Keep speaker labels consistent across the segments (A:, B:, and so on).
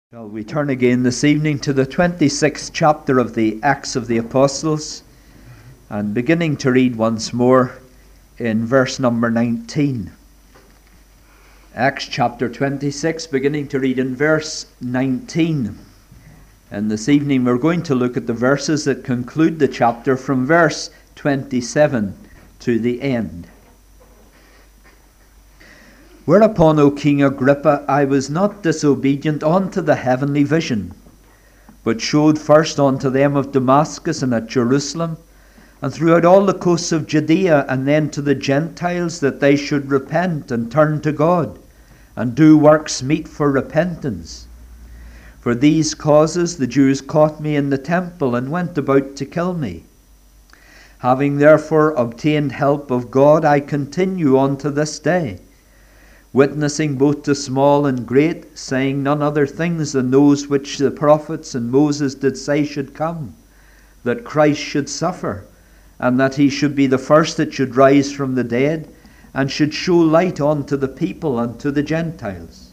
A: Shall we turn again this evening to the 26th chapter of the Acts of the Apostles, and beginning to read once more in verse number 19. Acts chapter 26, beginning to read in verse 19. And this evening we're going to look at the verses that conclude the chapter from verse 27 to the end. Whereupon, O King Agrippa, I was not disobedient unto the heavenly vision, but showed first unto them of Damascus and at Jerusalem, and throughout all the coasts of Judea, and then to the Gentiles, that they should repent and turn to God, and do works meet for repentance. For these causes the Jews caught me in the temple, and went about to kill me. Having therefore obtained help of God, I continue unto this day, witnessing both to small and great, saying none other things than those which the prophets and Moses did say should come, that Christ should suffer, and that he should be the first that should rise from the dead, and should show light unto the people and to the Gentiles.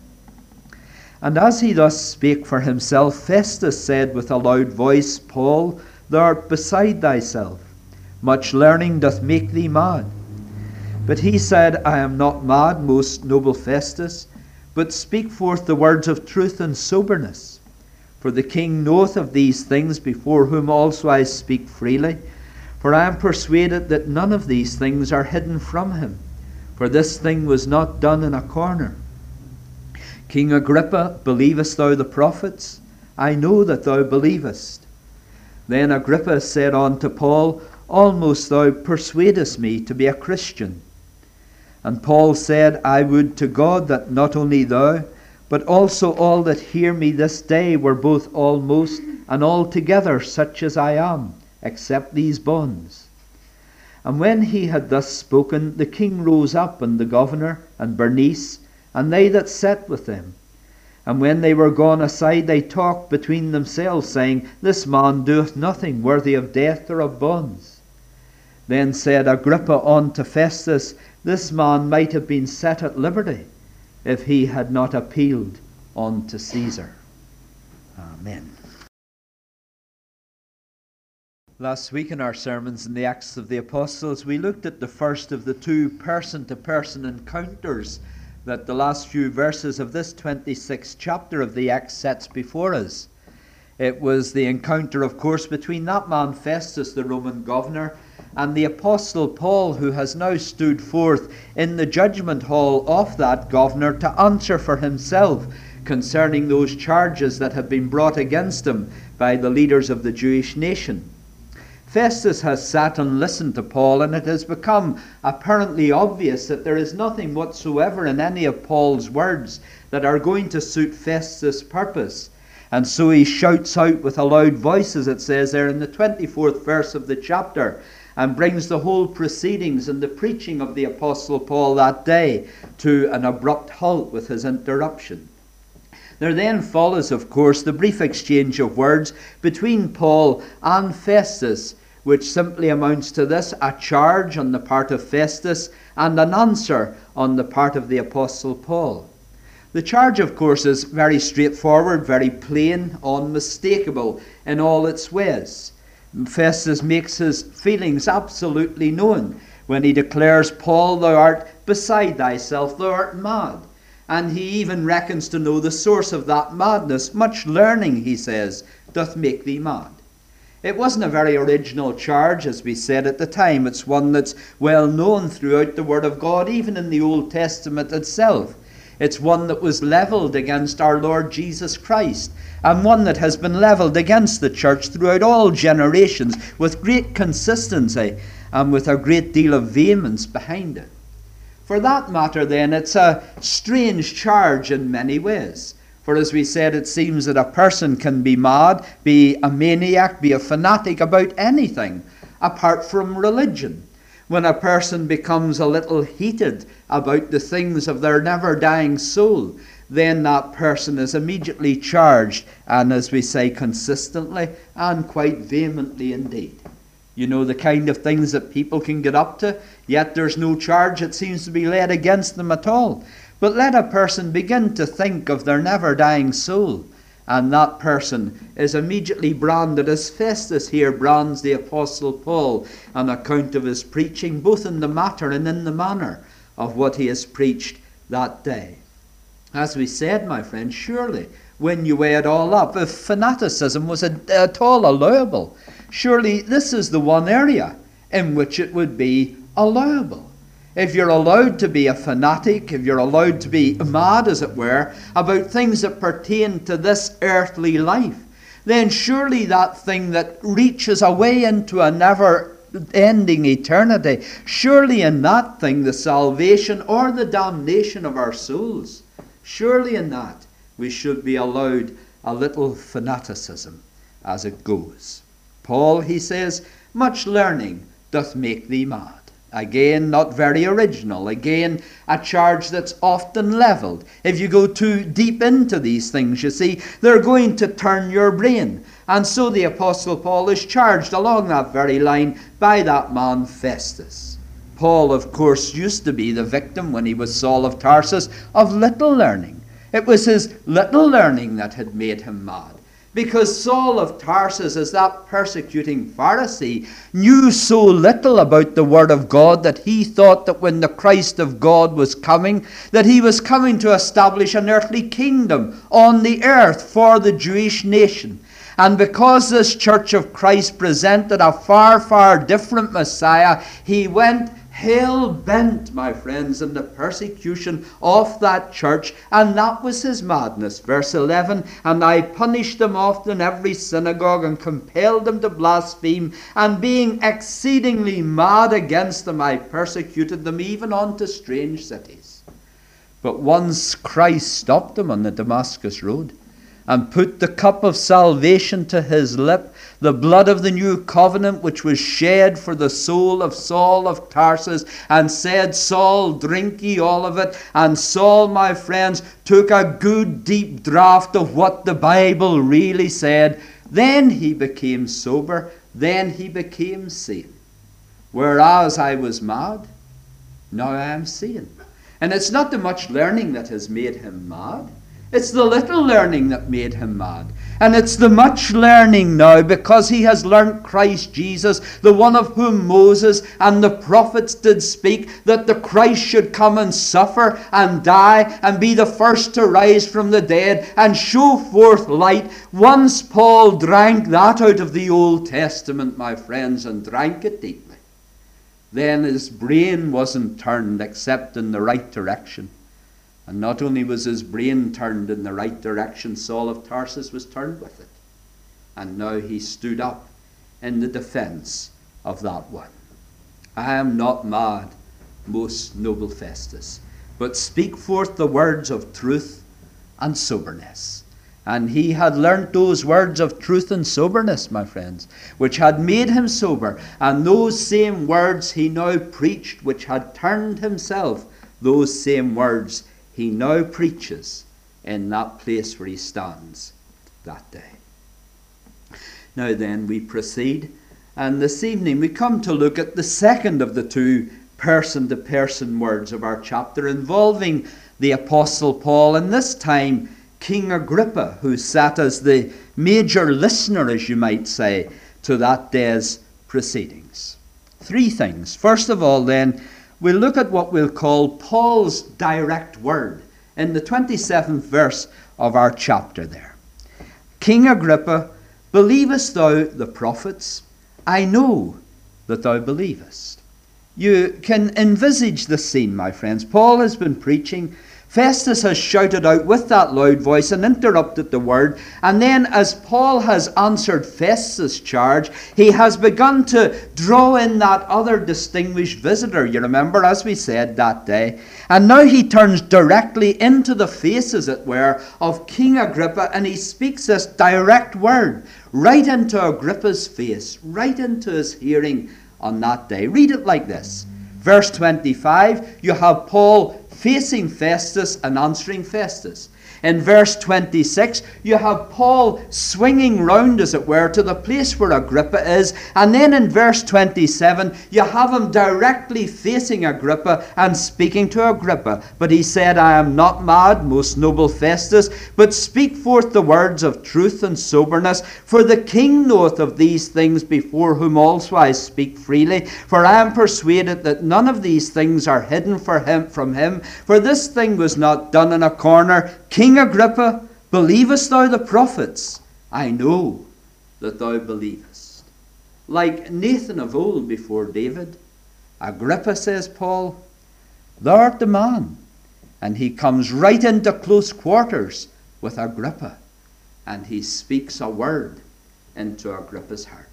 A: And as he thus spake for himself, Festus said with a loud voice, Paul, thou art beside thyself. Much learning doth make thee mad. But he said, I am not mad, most noble Festus, but speak forth the words of truth and soberness. For the king knoweth of these things, before whom also I speak freely. For I am persuaded that none of these things are hidden from him. For this thing was not done in a corner. King Agrippa, believest thou the prophets? I know that thou believest. Then Agrippa said unto Paul, Almost thou persuadest me to be a Christian. And Paul said, I would to God that not only thou, but also all that hear me this day were both almost and altogether such as I am, except these bonds. And when he had thus spoken, the king rose up, and the governor, and Bernice, and they that sat with them. And when they were gone aside, they talked between themselves, saying, This man doeth nothing worthy of death or of bonds. Then said Agrippa unto Festus, This man might have been set at liberty, if he had not appealed unto Caesar. Amen. Last week in our sermons in the Acts of the Apostles, we looked at the first of the two person-to-person encounters that the last few verses of this 26th chapter of the Acts sets before us. It was the encounter, of course, between that man Festus, the Roman governor, and the Apostle Paul, who has now stood forth in the judgment hall of that governor to answer for himself concerning those charges that have been brought against him by the leaders of the Jewish nation. Festus has sat and listened to Paul, and it has become apparently obvious that there is nothing whatsoever in any of Paul's words that are going to suit Festus' purpose. And so he shouts out with a loud voice, as it says there in the 24th verse of the chapter, and brings the whole proceedings and the preaching of the Apostle Paul that day to an abrupt halt with his interruption. There then follows, of course, the brief exchange of words between Paul and Festus, which simply amounts to this: a charge on the part of Festus and an answer on the part of the Apostle Paul. The charge, of course, is very straightforward, very plain, unmistakable in all its ways. Festus makes his feelings absolutely known when he declares, Paul, thou art beside thyself, thou art mad. And he even reckons to know the source of that madness. Much learning, he says, doth make thee mad. It wasn't a very original charge, as we said at the time. It's one that's well known throughout the Word of God, even in the Old Testament itself. It's one that was levelled against our Lord Jesus Christ, and one that has been levelled against the church throughout all generations with great consistency and with a great deal of vehemence behind it. For that matter, then, it's a strange charge in many ways. For as we said, it seems that a person can be mad, be a maniac, be a fanatic about anything apart from religion. When a person becomes a little heated about the things of their never-dying soul, then that person is immediately charged, and as we say, consistently and quite vehemently indeed. You know, the kind of things that people can get up to, yet there's no charge that seems to be laid against them at all. But let a person begin to think of their never-dying soul, And that person is immediately branded as Festus here brands the Apostle Paul on account of his preaching, both in the matter and in the manner of what he has preached that day. As we said, my friend, surely when you weigh it all up, if fanaticism was at all allowable, surely this is the one area in which it would be allowable. If you're allowed to be a fanatic, if you're allowed to be mad, as it were, about things that pertain to this earthly life, then surely that thing that reaches away into a never-ending eternity, surely in that thing the salvation or the damnation of our souls, surely in that we should be allowed a little fanaticism as it goes. Paul, he says, much learning doth make thee mad. Again, not very original. Again, a charge that's often levelled. If you go too deep into these things, you see, they're going to turn your brain. And so the Apostle Paul is charged along that very line by that man Festus. Paul, of course, used to be the victim, when he was Saul of Tarsus, of little learning. It was his little learning that had made him mad. Because Saul of Tarsus, as that persecuting Pharisee, knew so little about the Word of God that he thought that when the Christ of God was coming, that he was coming to establish an earthly kingdom on the earth for the Jewish nation. And because this Church of Christ presented a far, far different Messiah, he went hell-bent, my friends, in the persecution of that church, and that was his madness. Verse 11, and I punished them oft in every synagogue, and compelled them to blaspheme, and being exceedingly mad against them, I persecuted them even unto strange cities. But once Christ stopped him on the Damascus road, and put the cup of salvation to his lip, the blood of the new covenant which was shed for the soul of Saul of Tarsus, and said, Saul, drink ye all of it. And Saul, my friends, took a good deep draught of what the Bible really said. Then he became sober, then he became sane. Whereas I was mad, now I am sane. And it's not the much learning that has made him mad. It's the little learning that made him mad. And it's the much learning now, because he has learnt Christ Jesus, the one of whom Moses and the prophets did speak, that the Christ should come and suffer and die and be the first to rise from the dead and show forth light. Once Paul drank that out of the Old Testament, my friends, and drank it deeply, then his brain wasn't turned except in the right direction. And not only was his brain turned in the right direction, Saul of Tarsus was turned with it. And now he stood up in the defense of that one. I am not mad, most noble Festus, but speak forth the words of truth and soberness. And he had learnt those words of truth and soberness, my friends, which had made him sober. And those same words he now preached, which had turned himself, those same words he now preaches in that place where he stands that day. Now then, we proceed, and this evening we come to look at the second of the two person-to-person words of our chapter, involving the Apostle Paul, and this time King Agrippa, who sat as the major listener, as you might say, to that day's proceedings. Three things. First of all, then, we'll look at what we'll call Paul's direct word in the 27th verse of our chapter there. King Agrippa, believest thou the prophets? I know that thou believest. You can envisage the scene, my friends. Paul has been preaching. Festus has shouted out with that loud voice and interrupted the word. And then as Paul has answered Festus' charge, he has begun to draw in that other distinguished visitor, you remember, as we said that day. And now he turns directly into the face, as it were, of King Agrippa, and he speaks this direct word right into Agrippa's face, right into his hearing on that day. Read it like this. Verse 25, you have Paul facing Festus and answering Festus. In verse 26, you have Paul swinging round, as it were, to the place where Agrippa is. And then in verse 27, you have him directly facing Agrippa and speaking to Agrippa. But he said, I am not mad, most noble Festus, but speak forth the words of truth and soberness. For the king knoweth of these things, before whom also I speak freely. For I am persuaded that none of these things are hidden from him. For this thing was not done in a corner. King Agrippa, believest thou the prophets? I know that thou believest. Like Nathan of old before David, Agrippa, says Paul, thou art the man. And he comes right into close quarters with Agrippa, and he speaks a word into Agrippa's heart.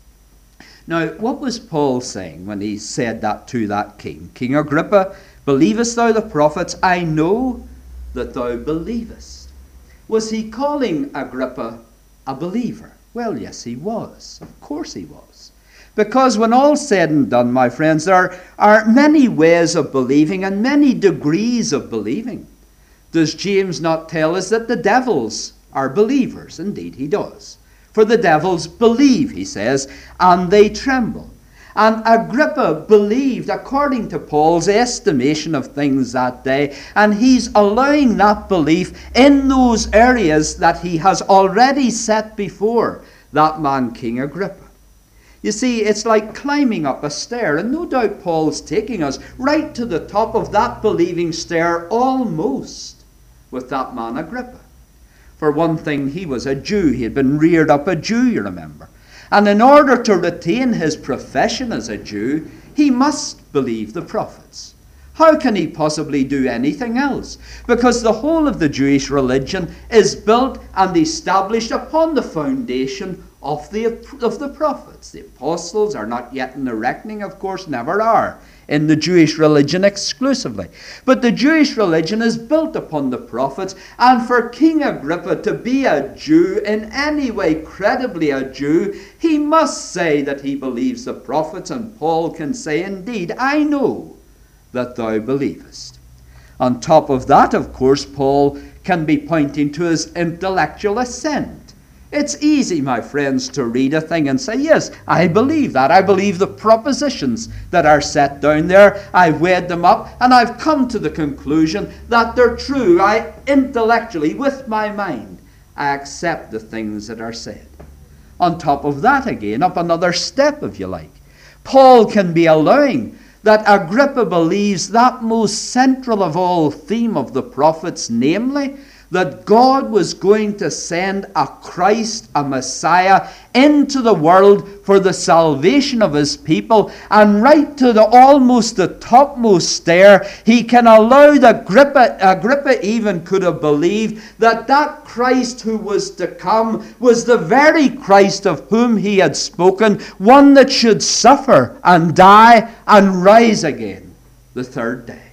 A: Now, what was Paul saying when he said that to that king? King Agrippa, believest thou the prophets? I know that thou believest. Was he calling Agrippa a believer? Well, yes, he was. Of course he was. Because when all's said and done, my friends, there are many ways of believing and many degrees of believing. Does James not tell us that the devils are believers? Indeed, he does. For the devils believe, he says, and they tremble. And Agrippa believed according to Paul's estimation of things that day, and he's allowing that belief in those areas that he has already set before that man, King Agrippa. You see, it's like climbing up a stair, and no doubt Paul's taking us right to the top of that believing stair almost with that man Agrippa. For one thing, he was a Jew. He had been reared up a Jew, you remember. And in order to retain his profession as a Jew, he must believe the prophets. How can he possibly do anything else? Because the whole of the Jewish religion is built and established upon the foundation of the prophets. The apostles are not yet in the reckoning, of course, never are, in the Jewish religion exclusively. But the Jewish religion is built upon the prophets, and for King Agrippa to be a Jew, in any way credibly a Jew, he must say that he believes the prophets, and Paul can say, indeed, I know that thou believest. On top of that, of course, Paul can be pointing to his intellectual assent. It's easy, my friends, to read a thing and say, yes, I believe that. I believe the propositions that are set down there. I've weighed them up and I've come to the conclusion that they're true. I intellectually, with my mind, I accept the things that are said. On top of that, again, up another step, if you like, Paul can be allowing that Agrippa believes that most central of all theme of the prophets, namely, that God was going to send a Christ, a Messiah, into the world for the salvation of his people, and right to the topmost stair, he can allow that Agrippa even could have believed that Christ who was to come was the very Christ of whom he had spoken, one that should suffer and die and rise again the third day.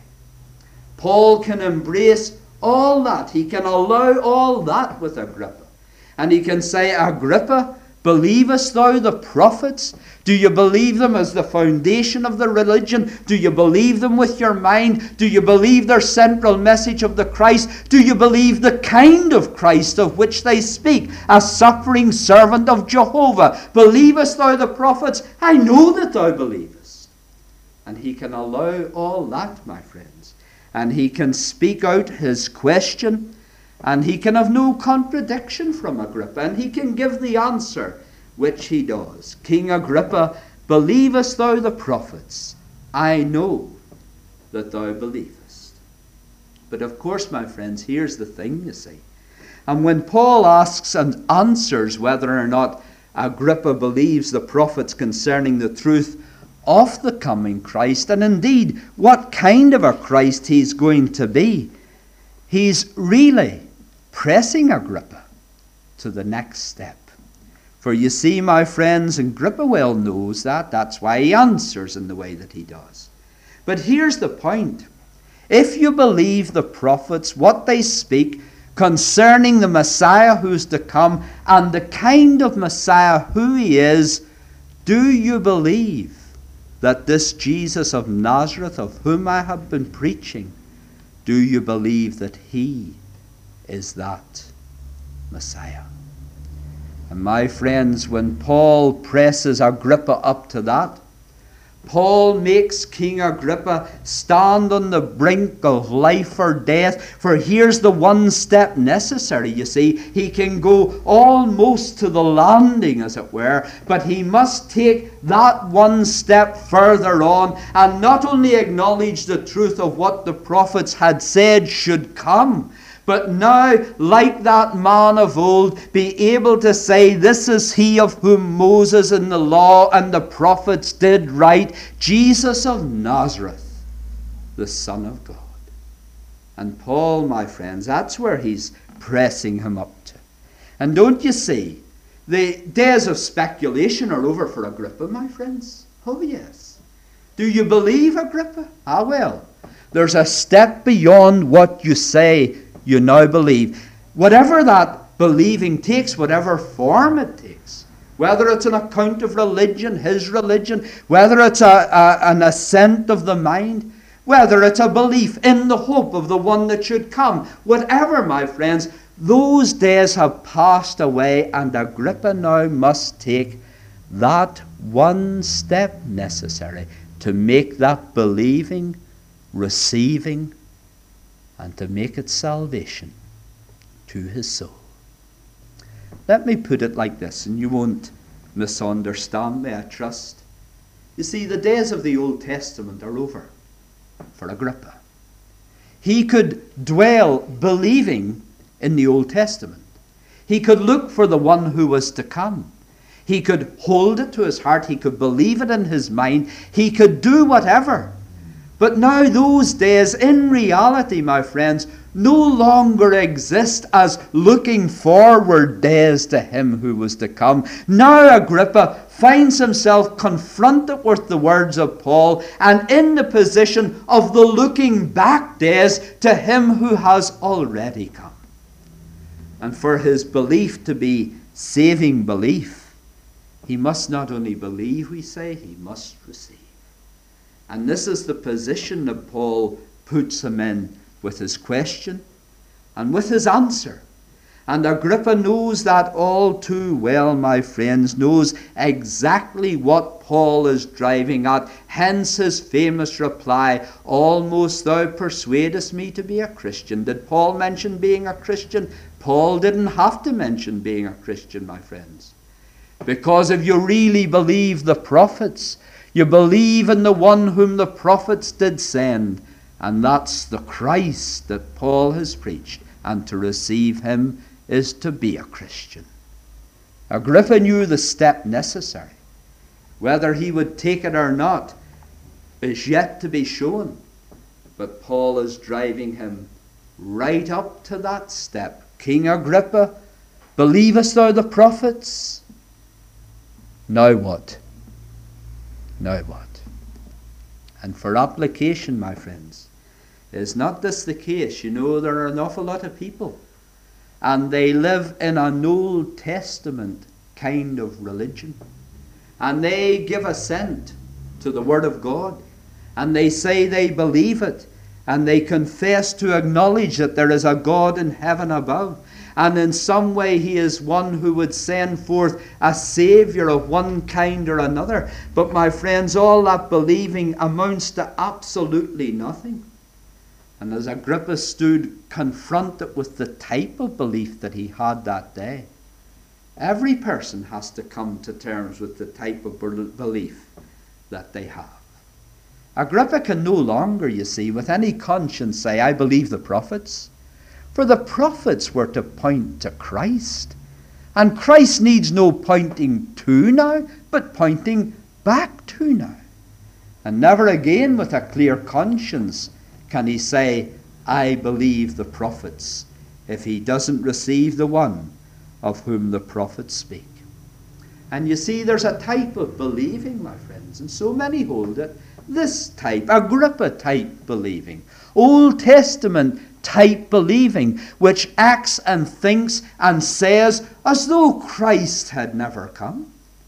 A: Paul can embrace all that. He can allow all that with Agrippa. And he can say, Agrippa, believest thou the prophets? Do you believe them as the foundation of the religion? Do you believe them with your mind? Do you believe their central message of the Christ? Do you believe the kind of Christ of which they speak, a suffering servant of Jehovah? Believest thou the prophets? I know that thou believest. And he can allow all that, my friends. And he can speak out his question, and he can have no contradiction from Agrippa, and he can give the answer, which he does. King Agrippa, believest thou the prophets? I know that thou believest. But of course, my friends, here's the thing, you see. And when Paul asks and answers whether or not Agrippa believes the prophets concerning the truth of the coming Christ, and indeed what kind of a Christ he's going to be, he's really pressing Agrippa to the next step. For you see, my friends, Agrippa well knows that. That's why he answers in the way that he does. But here's the point. If you believe the prophets, what they speak concerning the Messiah who's to come, and the kind of Messiah who he is, do you believe that this Jesus of Nazareth, of whom I have been preaching, do you believe that he is that Messiah. And my friends, when Paul presses Agrippa up to that, Paul makes King Agrippa stand on the brink of life or death. For here's the one step necessary, you see. He can go almost to the landing, as it were, but he must take that one step further on and not only acknowledge the truth of what the prophets had said should come, but now, like that man of old, be able to say, this is he of whom Moses and the law and the prophets did write, Jesus of Nazareth, the Son of God. And Paul, my friends, that's where he's pressing him up to. And don't you see, the days of speculation are over for Agrippa, my friends. Oh yes. Do you believe, Agrippa? Ah well, there's a step beyond what you say you now believe. Whatever that believing takes, whatever form it takes, whether it's an account of religion, his religion, whether it's an assent of the mind, whether it's a belief in the hope of the one that should come, whatever, my friends, those days have passed away, and Agrippa now must take that one step necessary to make that believing, receiving, and to make it salvation to his soul. Let me put it like this, and you won't misunderstand me, I trust. You see, the days of the Old Testament are over for Agrippa. He could dwell believing in the Old Testament. He could look for the one who was to come. He could hold it to his heart. He could believe it in his mind. He could do whatever. But now those days, in reality, my friends, no longer exist as looking forward days to him who was to come. Now Agrippa finds himself confronted with the words of Paul and in the position of the looking back days to him who has already come. And for his belief to be saving belief, he must not only believe, we say, he must receive. And this is the position that Paul puts him in with his question and with his answer. And Agrippa knows that all too well, my friends, knows exactly what Paul is driving at. Hence his famous reply, almost thou persuadest me to be a Christian. Did Paul mention being a Christian? Paul didn't have to mention being a Christian, my friends. Because if you really believe the prophets, you believe in the one whom the prophets did send, and that's the Christ that Paul has preached, and to receive him is to be a Christian. Agrippa knew the step necessary. Whether he would take it or not is yet to be shown, but Paul is driving him right up to that step. King Agrippa, believest thou the prophets? Now what? Now what? And for application, my friends, is not this the case? You know, there are an awful lot of people, and they live in an Old Testament kind of religion, and they give assent to the Word of God, and they say they believe it, and they confess to acknowledge that there is a God in heaven above, and in some way he is one who would send forth a Saviour of one kind or another. But my friends, all that believing amounts to absolutely nothing. And as Agrippa stood confronted with the type of belief that he had that day, every person has to come to terms with the type of belief that they have. Agrippa can no longer, you see, with any conscience say, I believe the prophets. For the prophets were to point to Christ. And Christ needs no pointing to now, but pointing back to now. And never again with a clear conscience can he say, I believe the prophets, if he doesn't receive the one of whom the prophets speak. And you see, there's a type of believing, my friends, and so many hold it. This type, Agrippa type believing, Old Testament type believing, which acts and thinks and says as though Christ had never come.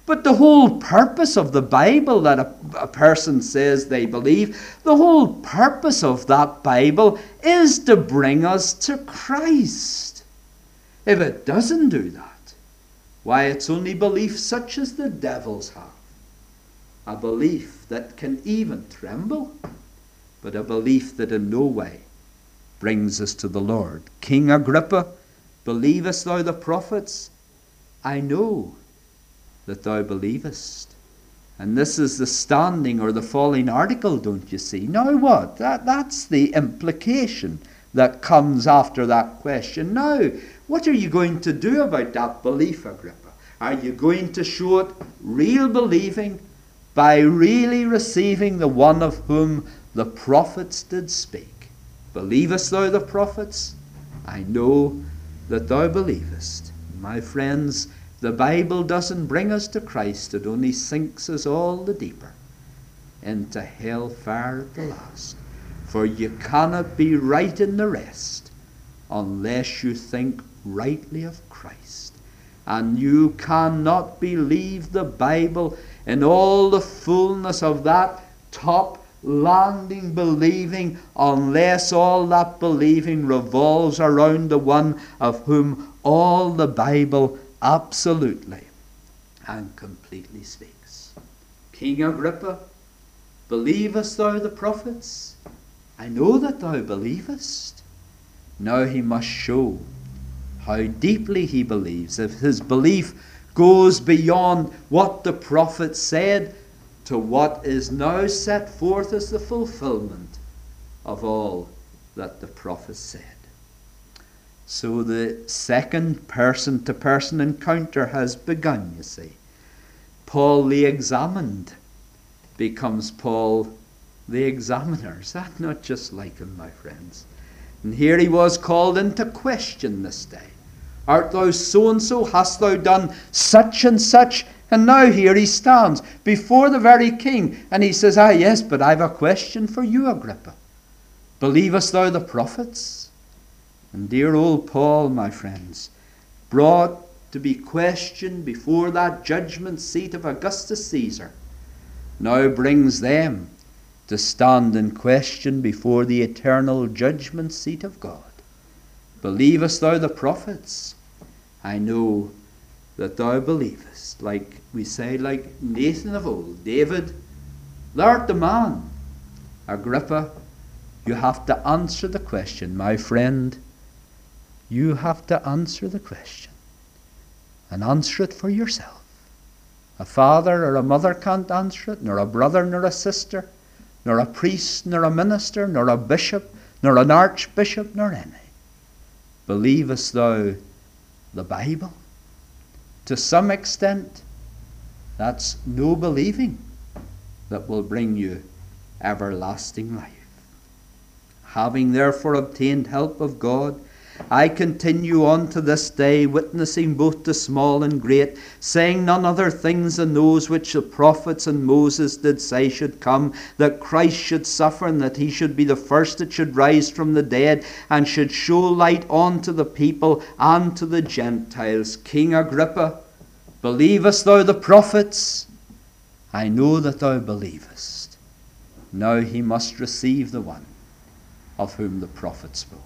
A: But the whole purpose of the Bible that a person says they believe, the whole purpose of that Bible is to bring us to Christ. If it doesn't do that, why, it's only belief such as the devils have. A belief that can even tremble, but a belief that in no way brings us to the Lord. King Agrippa, believest thou the prophets? I know that thou believest. And this is the standing or the falling article, don't you see? Now what? That's the implication that comes after that question. Now, what are you going to do about that belief, Agrippa? Are you going to show it real believing by really receiving the one of whom the prophets did speak? Believest thou the prophets? I know that thou believest. My friends, the Bible doesn't bring us to Christ. It only sinks us all the deeper into hellfire at the last. For you cannot be right in the rest unless you think rightly of Christ. And you cannot believe the Bible in all the fullness of that top landing believing unless all that believing revolves around the one of whom all the Bible absolutely and completely speaks. King Agrippa, believest thou the prophets? I know that thou believest. Now he must show how deeply he believes. If his belief goes beyond what the prophets said to what is now set forth as the fulfillment of all that the prophets said. So the second person-to-person encounter has begun, you see. Paul the examined becomes Paul the examiner. Is that not just like him, my friends? And here he was called into question this day. Art thou so-and-so? Hast thou done such and such? And now here he stands before the very king, and he says, ah yes, but I've a question for you, Agrippa. Believest thou the prophets? And dear old Paul, my friends, brought to be questioned before that judgment seat of Augustus Caesar, now brings them to stand in question before the eternal judgment seat of God. Believest thou the prophets? I know that thou believest. Like we say, like Nathan of old, David, thou art the man. Agrippa, you have to answer the question, my friend. You have to answer the question. And answer it for yourself. A father or a mother can't answer it, nor a brother nor a sister, nor a priest nor a minister, nor a bishop, nor an archbishop, nor any. Believest thou the Bible? To some extent, that's no believing that will bring you everlasting life. Having therefore obtained help of God, I continue on to this day, witnessing both to small and great, saying none other things than those which the prophets and Moses did say should come, that Christ should suffer, and that he should be the first that should rise from the dead, and should show light unto the people and to the Gentiles. King Agrippa, believest thou the prophets? I know that thou believest. Now he must receive the one of whom the prophet spoke.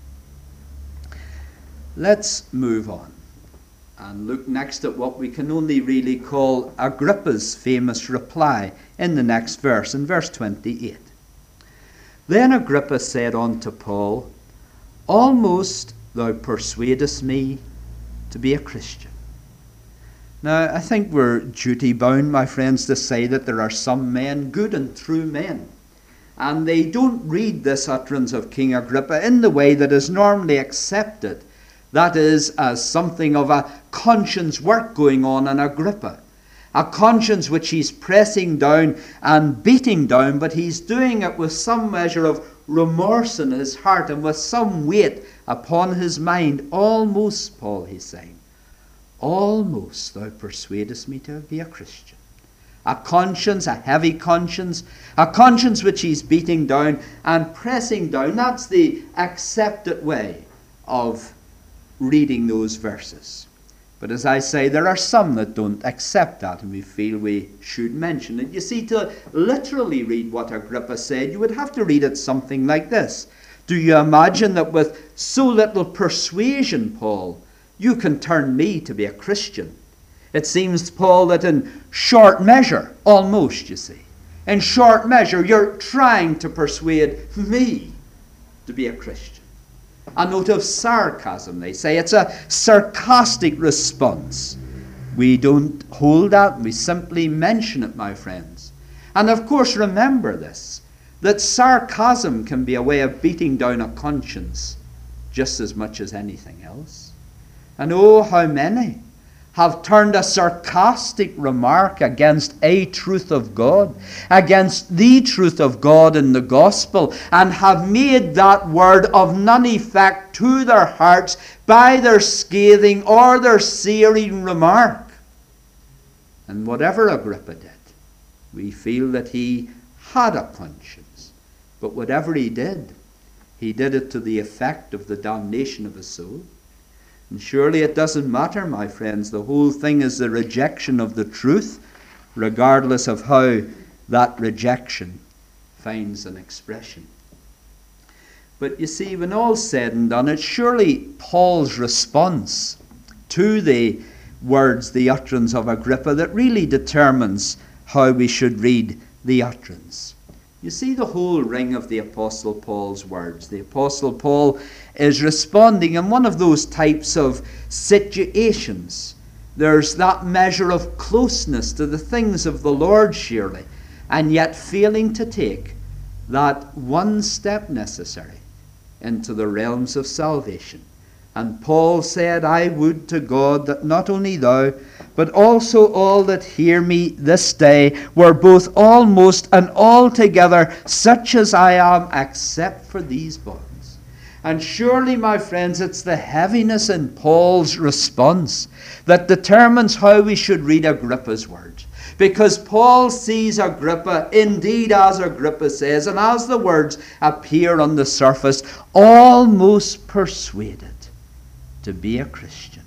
A: Let's move on and look next at what we can only really call Agrippa's famous reply in the next verse, in verse 28. Then Agrippa said unto Paul, almost thou persuadest me to be a Christian. Now, I think we're duty bound, my friends, to say that there are some men, good and true men, and they don't read this utterance of King Agrippa in the way that is normally accepted. That is, as something of a conscience work going on in Agrippa. A conscience which he's pressing down and beating down, but he's doing it with some measure of remorse in his heart and with some weight upon his mind. Almost, Paul, he's saying, almost thou persuadest me to be a Christian. A conscience, a heavy conscience, a conscience which he's beating down and pressing down. That's the accepted way of reading those verses. But as I say, there are some that don't accept that, and we feel we should mention it. You see, to literally read what Agrippa said, you would have to read it something like this. Do you imagine that with so little persuasion, Paul, you can turn me to be a Christian? It seems, Paul, that in short measure, almost, you see, in short measure, you're trying to persuade me to be a Christian. A note of sarcasm, they say. It's a sarcastic response. We don't hold that. We simply mention it, my friends. And of course, remember this, that sarcasm can be a way of beating down a conscience just as much as anything else. And oh, how many have turned a sarcastic remark against a truth of God, against the truth of God in the gospel, and have made that word of none effect to their hearts by their scathing or their searing remark. And whatever Agrippa did, we feel that he had a conscience. But whatever he did it to the effect of the damnation of his soul. And surely it doesn't matter, my friends. The whole thing is the rejection of the truth, regardless of how that rejection finds an expression. But you see, when all's said and done, it's surely Paul's response to the words, the utterance of Agrippa, that really determines how we should read the utterance. You see the whole ring of the Apostle Paul's words. The Apostle Paul is responding in one of those types of situations. There's that measure of closeness to the things of the Lord, surely, and yet failing to take that one step necessary into the realms of salvation. And Paul said, I would to God that not only thou, but also all that hear me this day were both almost and altogether such as I am, except for these bonds. And surely, my friends, it's the heaviness in Paul's response that determines how we should read Agrippa's words. Because Paul sees Agrippa, indeed as Agrippa says, and as the words appear on the surface, almost persuaded to be a Christian.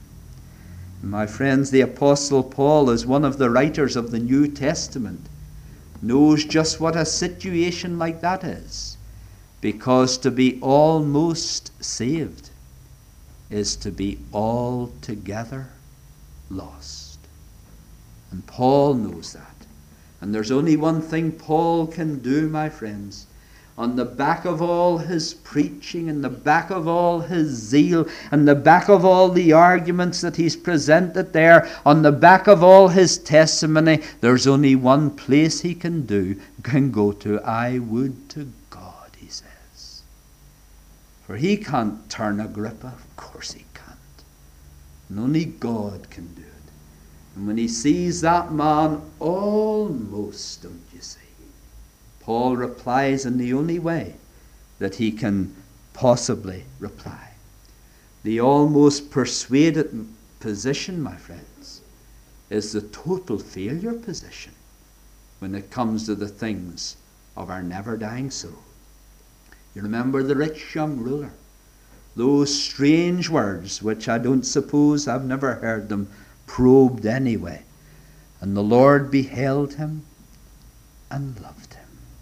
A: My friends, the Apostle Paul, as one of the writers of the New Testament, knows just what a situation like that is. Because to be almost saved is to be altogether lost. And Paul knows that. And there's only one thing Paul can do, my friends. On the back of all his preaching, and the back of all his zeal, and the back of all the arguments that he's presented there, on the back of all his testimony, there's only one place he can go to. I would to God, he says. For he can't turn Agrippa. Of course he can't. And only God can do it. And when he sees that man almost, don't you see, Paul replies in the only way that he can possibly reply. The almost persuaded position, my friends, is the total failure position when it comes to the things of our never-dying soul. You remember the rich young ruler? Those strange words, which I don't suppose, I've never heard them probed anyway. And the Lord beheld him and loved him.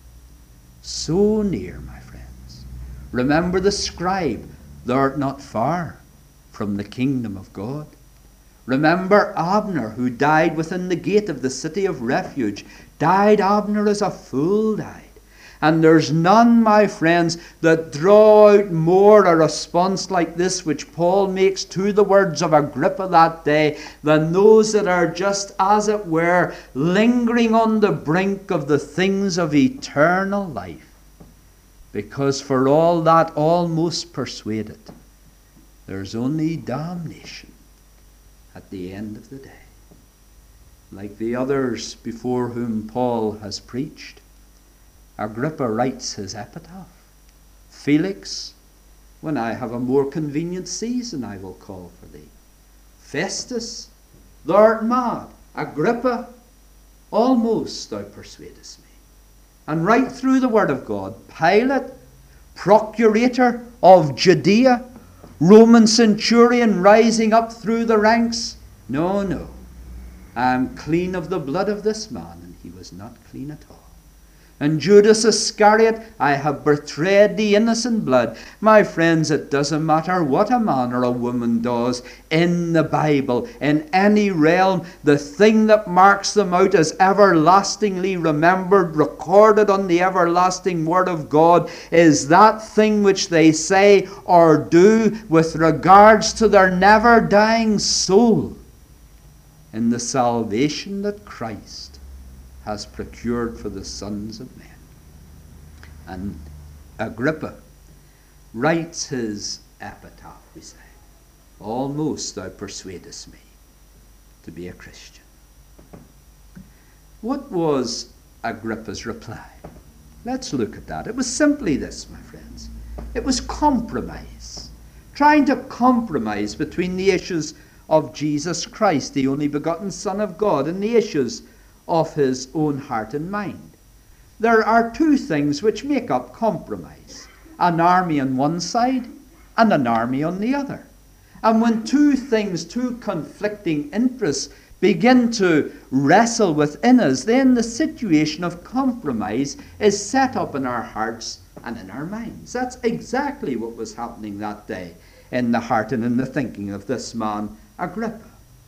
A: So near, my friends. Remember the scribe, thou art not far from the kingdom of God. Remember Abner, who died within the gate of the city of refuge. Died Abner as a fool died. And there's none, my friends, that draw out more a response like this which Paul makes to the words of Agrippa that day than those that are just, as it were, lingering on the brink of the things of eternal life. Because for all that almost persuaded, there's only damnation at the end of the day. Like the others before whom Paul has preached, Agrippa writes his epitaph. Felix, when I have a more convenient season, I will call for thee. Festus, thou art mad. Agrippa, almost thou persuadest me. And right through the word of God, Pilate, procurator of Judea, Roman centurion rising up through the ranks, No, no. I am clean of the blood of this man. And he was not clean at all. And Judas Iscariot, I have betrayed the innocent blood. My friends, it doesn't matter what a man or a woman does in the Bible, in any realm, the thing that marks them out as everlastingly remembered, recorded on the everlasting Word of God, is that thing which they say or do with regards to their never-dying soul in the salvation that Christ has procured for the sons of men. And Agrippa writes his epitaph, we say, almost thou persuadest me to be a Christian. What was Agrippa's reply? Let's look at that. It was simply this, my friends. It was compromise. Trying to compromise between the issues of Jesus Christ, the only begotten Son of God, and the issues of his own heart and mind. There are two things which make up compromise: an army on one side and an army on the other. And when two things, two conflicting interests, begin to wrestle within us, then the situation of compromise is set up in our hearts and in our minds. That's exactly what was happening that day in the heart and in the thinking of this man, Agrippa.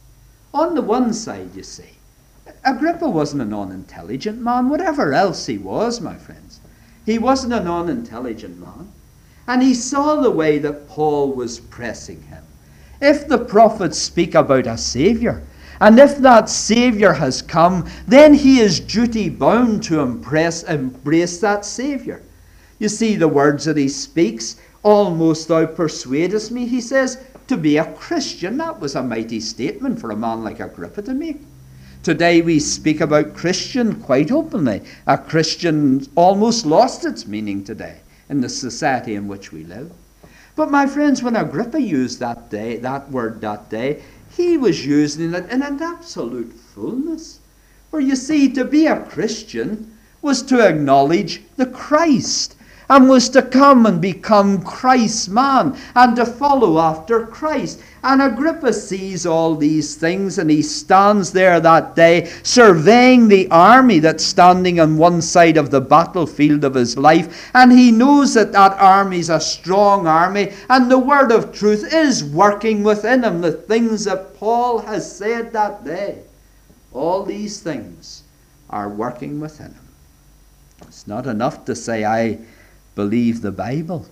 A: On the one side, you see, Agrippa wasn't an unintelligent man, whatever else he was, my friends. He wasn't an unintelligent man. And he saw the way that Paul was pressing him. If the prophets speak about a Saviour, and if that Saviour has come, then he is duty bound to embrace that Saviour. You see the words that he speaks, almost thou persuadest me, he says, to be a Christian. That was a mighty statement for a man like Agrippa to make. Today we speak about Christian quite openly. A Christian almost lost its meaning today in the society in which we live. But my friends, when Agrippa used that word, he was using it in an absolute fullness. For you see, to be a Christian was to acknowledge the Christ, and was to come and become Christ's man, and to follow after Christ. And Agrippa sees all these things, and he stands there that day surveying the army that's standing on one side of the battlefield of his life, and he knows that that army is a strong army, and the word of truth is working within him. The things that Paul has said that day, all these things are working within him. It's not enough to say, I believe the Bible,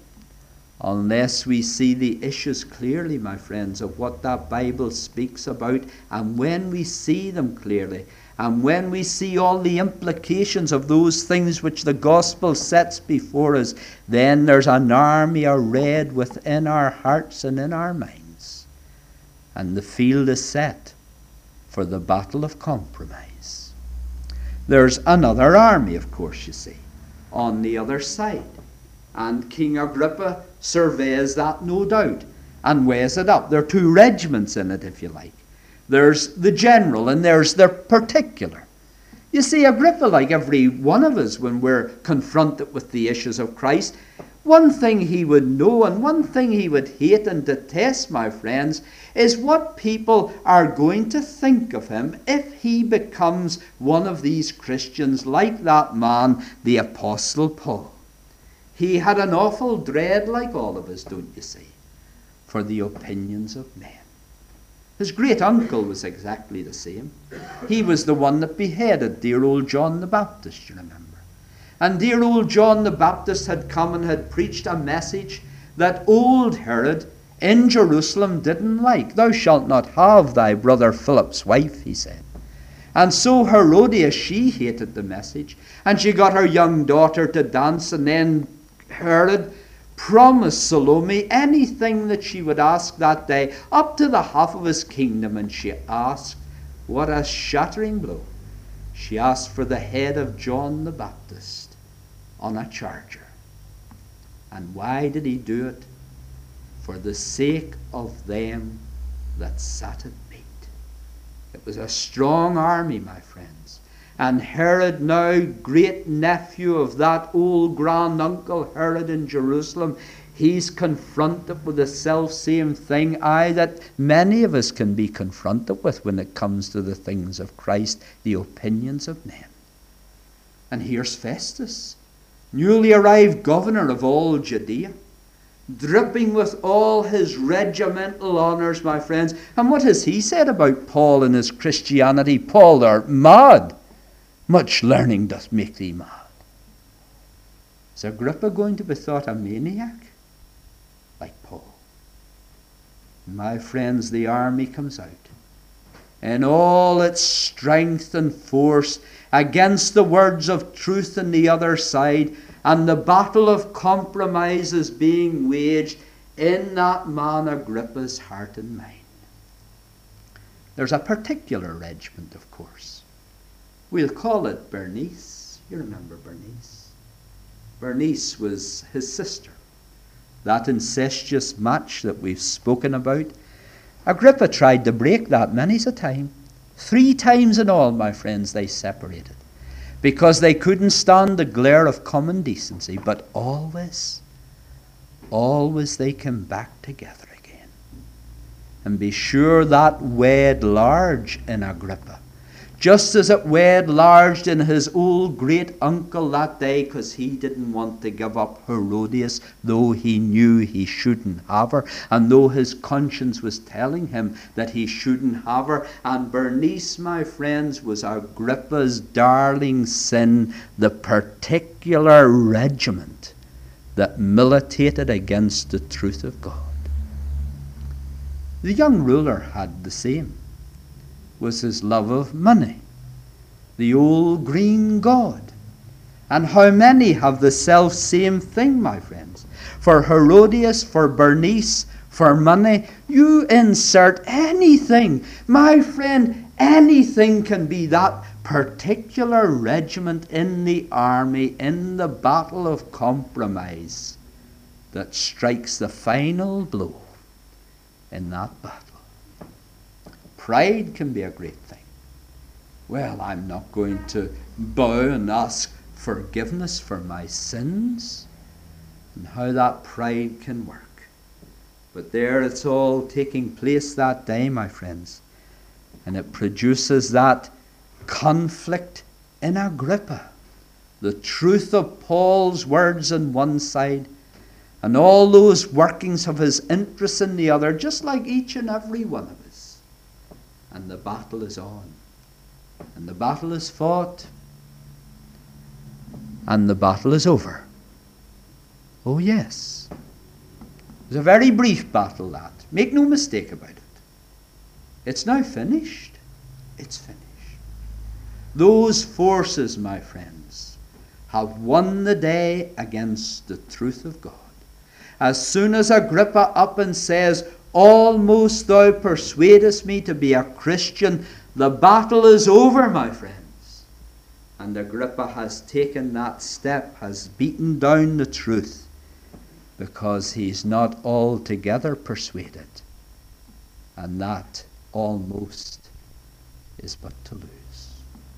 A: unless we see the issues clearly, my friends, of what that Bible speaks about. And when we see them clearly, and when we see all the implications of those things which the gospel sets before us, then there's an army arrayed within our hearts and in our minds. And the field is set for the battle of compromise. There's another army, of course, you see, on the other side. And King Agrippa surveys that, no doubt, and weighs it up. There are two regiments in it, if you like. There's the general and there's the particular. You see, Agrippa, like every one of us when we're confronted with the issues of Christ, one thing he would know and one thing he would hate and detest, my friends, is what people are going to think of him if he becomes one of these Christians like that man, the Apostle Paul. He had an awful dread, like all of us, don't you see, for the opinions of men. His great uncle was exactly the same. He was the one that beheaded dear old John the Baptist, you remember. And dear old John the Baptist had come and had preached a message that old Herod in Jerusalem didn't like. Thou shalt not have thy brother Philip's wife, he said. And so Herodias, she hated the message, and she got her young daughter to dance, and then Herod promised Salome anything that she would ask that day, up to the half of his kingdom, and she asked, what a shattering blow, she asked for the head of John the Baptist on a charger. And why did he do it? For the sake of them that sat at meat. It was a strong army, my friends. And Herod, now great nephew of that old grand uncle Herod in Jerusalem, He's confronted with the self-same thing, that many of us can be confronted with when it comes to the things of Christ, the opinions of men. And here's Festus, newly arrived governor of all Judea, dripping with all his regimental honours, my friends. And what has he said about Paul and his Christianity? Paul, thou art mad. Much learning doth make thee mad. Is Agrippa going to be thought a maniac like Paul? My friends, the army comes out in all its strength and force against the words of truth on the other side, and the battle of compromise is being waged in that man Agrippa's heart and mind. There's a particular regiment, of course. We'll call it Bernice. You remember Bernice? Bernice was his sister. That incestuous match that we've spoken about. Agrippa tried to break that many's a time. 3 times in all, my friends, they separated, because they couldn't stand the glare of common decency. But always they came back together again. And be sure that weighed large in Agrippa, just as it weighed large in his old great uncle that day, because he didn't want to give up Herodias, though he knew he shouldn't have her, and though his conscience was telling him that he shouldn't have her. And Bernice, my friends, was Agrippa's darling sin, the particular regiment that militated against the truth of God. The young ruler had the same. Was his love of money, the old green god. And how many have the self-same thing, my friends? For Herodias, for Bernice, for money, you insert anything. My friend, anything can be that particular regiment in the army, in the battle of compromise, that strikes the final blow in that battle. Pride can be a great thing. Well, I'm not going to bow and ask forgiveness for my sins. And how that pride can work. But there it's all taking place that day, my friends. And it produces that conflict in Agrippa. The truth of Paul's words on one side, and all those workings of his interests in the other, just like each and every one of us. And the battle is on. And the battle is fought. And the battle is over. Oh yes. It was a very brief battle, that. Make no mistake about it. It's now finished. It's finished. Those forces, my friends, have won the day against the truth of God. As soon as Agrippa up and says, almost thou persuadest me to be a Christian, the battle is over, my friends. And Agrippa has taken that step, has beaten down the truth, because he's not altogether persuaded. And that almost is but to lose.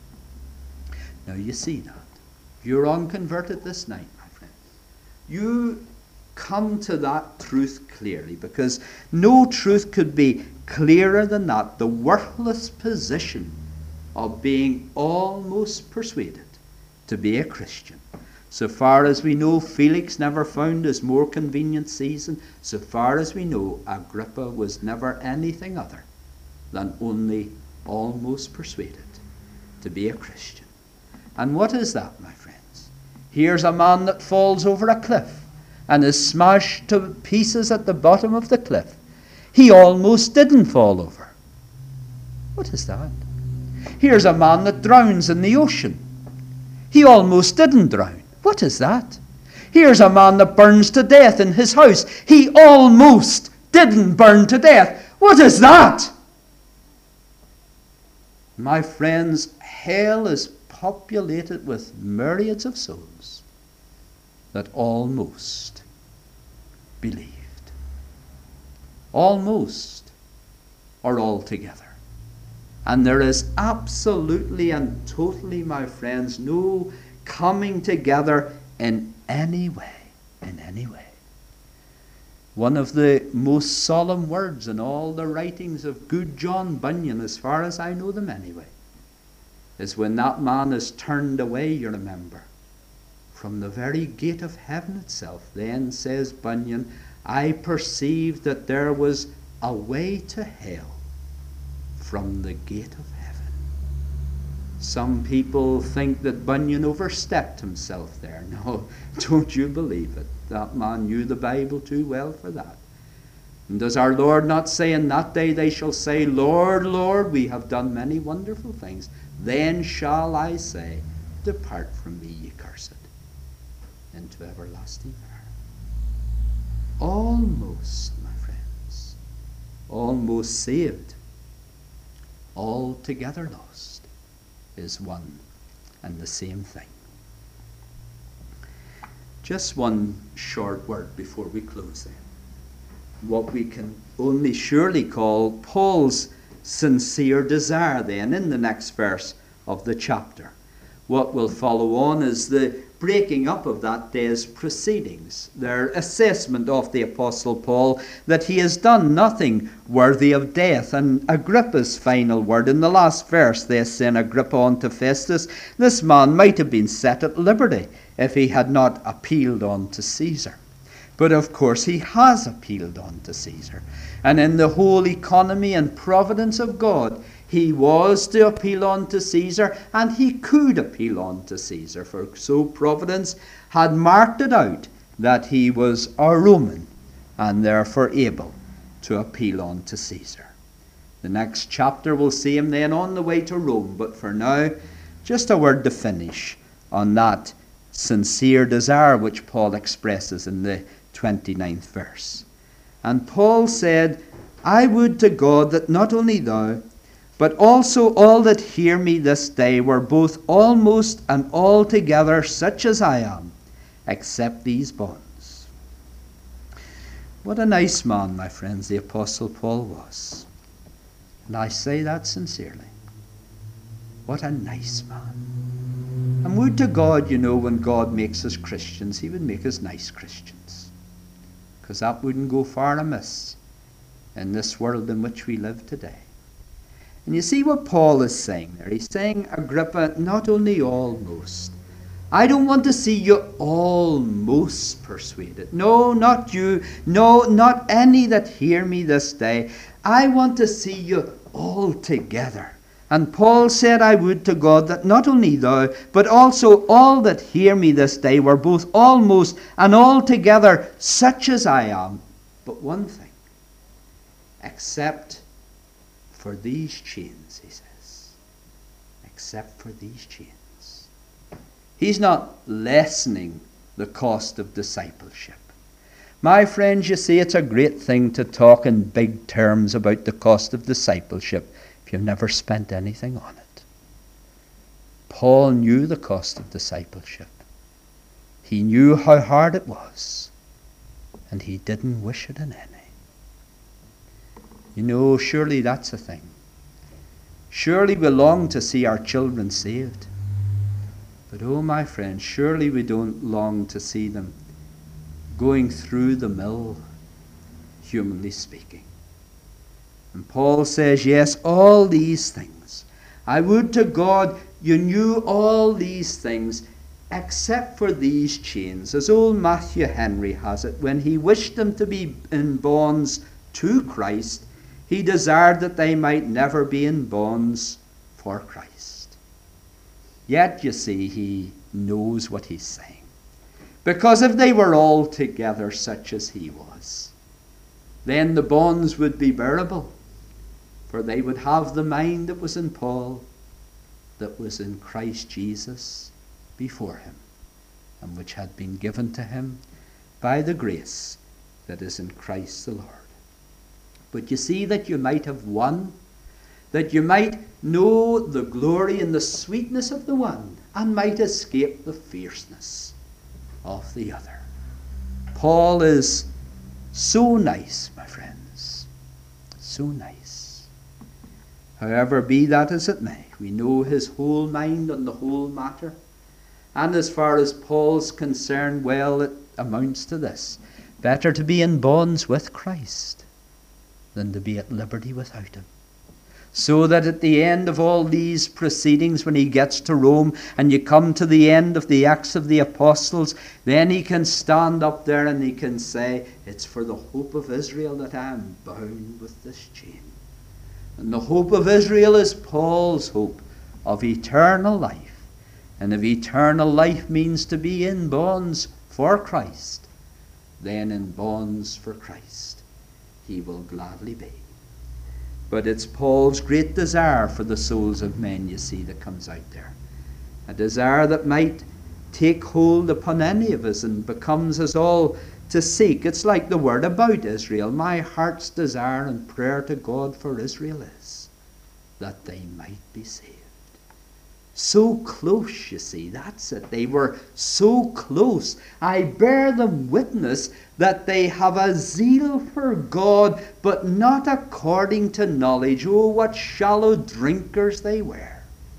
A: Now you see that. If you're unconverted this night, my friend, you come to that truth clearly, because no truth could be clearer than that. The worthless position of being almost persuaded to be a Christian. So far as we know, Felix never found his more convenient season. So far as we know, Agrippa was never anything other than only almost persuaded to be a Christian. And what is that, my friends? Here's a man that falls over a cliff and is smashed to pieces at the bottom of the cliff. He almost didn't fall over. What is that? Here's a man that drowns in the ocean. He almost didn't drown. What is that? Here's a man that burns to death in his house. He almost didn't burn to death. What is that? My friends, hell is populated with myriads of souls that almost believed. Almost or altogether. And there is absolutely and totally, my friends, no coming together in any way. In any way. One of the most solemn words in all the writings of good John Bunyan, as far as I know them anyway, is when that man is turned away, you remember, from the very gate of heaven itself. Then, says Bunyan, I perceived that there was a way to hell from the gate of heaven. Some people think that Bunyan overstepped himself there. No, don't you believe it. That man knew the Bible too well for that. And does our Lord not say, in that day they shall say, Lord, Lord, we have done many wonderful things. Then shall I say, depart from me, ye cursed, into everlasting fire. Almost, my friends, almost saved, altogether lost, is one and the same thing. Just one short word before we close then. What we can only surely call Paul's sincere desire then in the next verse of the chapter. What will follow on is the breaking up of that day's proceedings, their assessment of the Apostle Paul that he has done nothing worthy of death. And Agrippa's final word in the last verse, they send Agrippa unto Festus, this man might have been set at liberty if he had not appealed on to Caesar. But of course he has appealed on to Caesar. And in the whole economy and providence of God, he was to appeal on to Caesar, and he could appeal on to Caesar, for so Providence had marked it out that he was a Roman, and therefore able to appeal on to Caesar. The next chapter will see him then on the way to Rome, but for now, just a word to finish on that sincere desire which Paul expresses in the 29th verse. And Paul said, I would to God that not only thou, but also all that hear me this day were both almost and altogether such as I am, except these bonds. What a nice man, my friends, the Apostle Paul was. And I say that sincerely. What a nice man. And would to God, you know, when God makes us Christians, he would make us nice Christians. Because that wouldn't go far amiss in this world in which we live today. And you see what Paul is saying there. He's saying, Agrippa, not only almost. I don't want to see you almost persuaded. No, not you. No, not any that hear me this day. I want to see you altogether. And Paul said, I would to God that not only thou, but also all that hear me this day were both almost and altogether such as I am. But one thing, except for these chains, he says. Except for these chains. He's not lessening the cost of discipleship. My friends, you see, it's a great thing to talk in big terms about the cost of discipleship if you've never spent anything on it. Paul knew the cost of discipleship. He knew how hard it was, and he didn't wish it in any. You know, surely that's a thing. Surely we long to see our children saved. But oh, my friends, surely we don't long to see them going through the mill, humanly speaking. And Paul says, yes, all these things. I would to God you knew all these things, except for these chains. As old Matthew Henry has it, when he wished them to be in bonds to Christ, he desired that they might never be in bonds for Christ. Yet, you see, he knows what he's saying. Because if they were all together such as he was, then the bonds would be bearable. For they would have the mind that was in Paul, that was in Christ Jesus before him, and which had been given to him by the grace that is in Christ the Lord. But you see that you might have one, that you might know the glory and the sweetness of the one, and might escape the fierceness of the other. Paul is so nice, my friends, so nice. However, be that as it may, we know his whole mind on the whole matter. And as far as Paul's concerned, well, it amounts to this, Better to be in bonds with Christ than to be at liberty without him. So that at the end of all these proceedings, when he gets to Rome and you come to the end of the Acts of the Apostles, then he can stand up there and he can say, it's for the hope of Israel that I am bound with this chain. And the hope of Israel is Paul's hope of eternal life. And if eternal life means to be in bonds for Christ, then in bonds for Christ he will gladly be. But it's Paul's great desire for the souls of men, you see, that comes out there. A desire that might take hold upon any of us and becomes us all to seek. It's like the word about Israel. My heart's desire and prayer to God for Israel is that they might be saved. So close, you see, that's it. They were so close. I bear them witness that they have a zeal for God, but not according to knowledge. Oh, what shallow drinkers they were.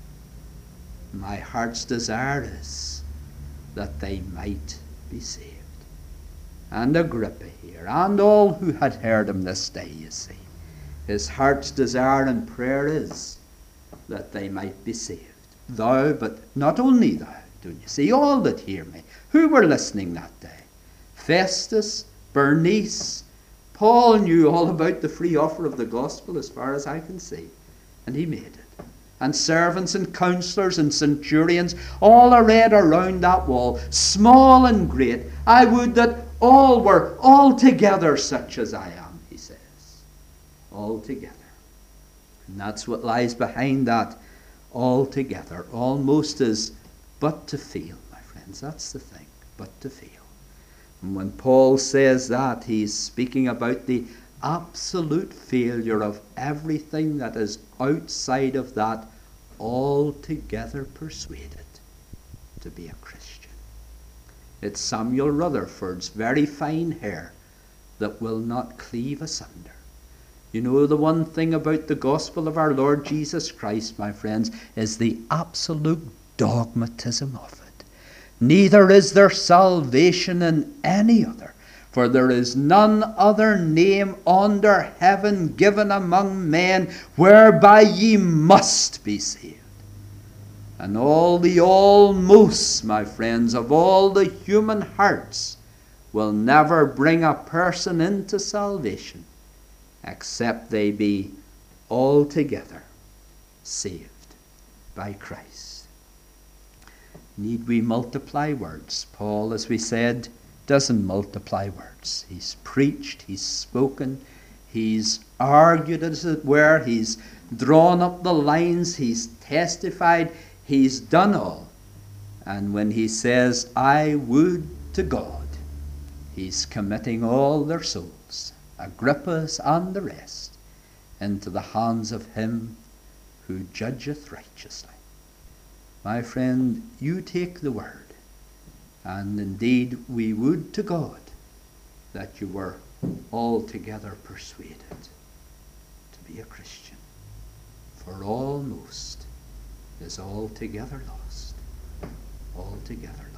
A: My heart's desire is that they might be saved. And Agrippa here, and all who had heard him this day, you see, his heart's desire and prayer is that they might be saved. Thou, but not only thou, don't you see, all that hear me, who were listening that day. Festus, Bernice, Paul knew all about the free offer of the gospel as far as I can see, and he made it. And servants and counselors and centurions, all arrayed around that wall, small and great. I would that all were altogether such as I am, he says. Altogether. And that's what lies behind that. Altogether, almost as but to feel, my friends. That's the thing, but to feel. And when Paul says that, he's speaking about the absolute failure of everything that is outside of that, altogether persuaded to be a Christian. It's Samuel Rutherford's very fine hair that will not cleave asunder. You know, the one thing about the gospel of our Lord Jesus Christ, my friends, is the absolute dogmatism of it. Neither is there salvation in any other, for there is none other name under heaven given among men whereby ye must be saved. And all the almost, my friends, of all the human hearts will never bring a person into salvation except they be altogether saved by Christ. Need we multiply words? Paul, as we said, doesn't multiply words. He's preached, he's spoken, he's argued, as it were, he's drawn up the lines, he's testified, he's done all. And when he says, I would to God, he's committing all their souls, Agrippa's and the rest, into the hands of him who judgeth righteously. My friend, you take the word, and indeed we would to God that you were altogether persuaded to be a Christian. For almost is altogether lost, altogether